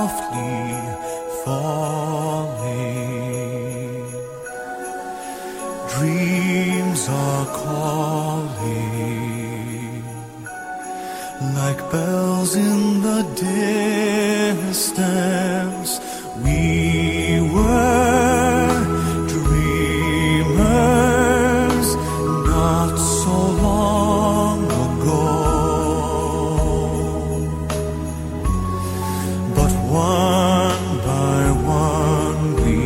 softly falling. Dreams are calling like bells in the distance. We were dreamers not so long ago, but one by one we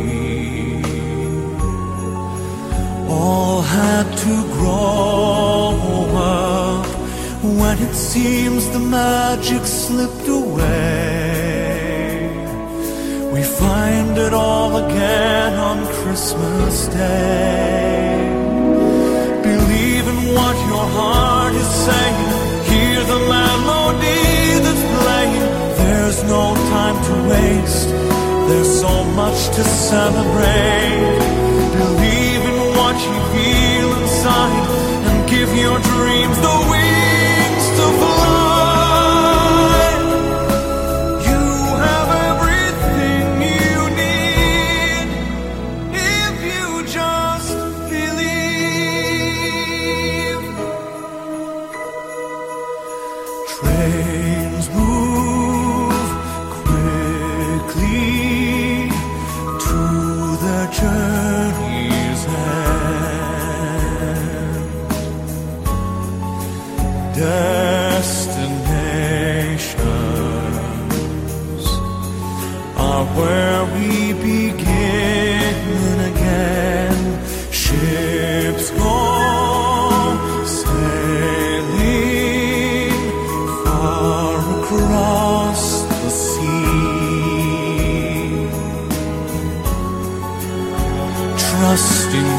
all had to grow up. When it seems the magic slipped away, we find it all again on Christmas Day. Believe in what your heart is saying. Hear the melody that's playing. There's no time to waste. There's so much to celebrate. Believe in what you feel inside and give your dreams the wings to fly. You have everything you need if you just believe. Trains move quickly to their journey's end. Destinations are where we begin again. Ships go sailing far across the sea, trusting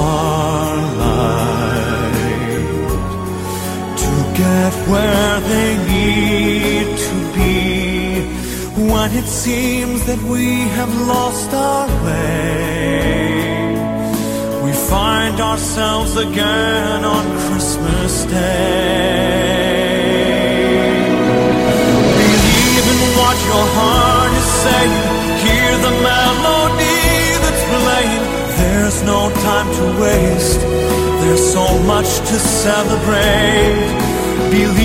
starlight to get where they need to be. When it seems that we have lost our way, we find ourselves again on Christmas Day. Believe in what your heart is saying. Hear the melody that's playing. There's no time to waste. There's so much to celebrate. Believe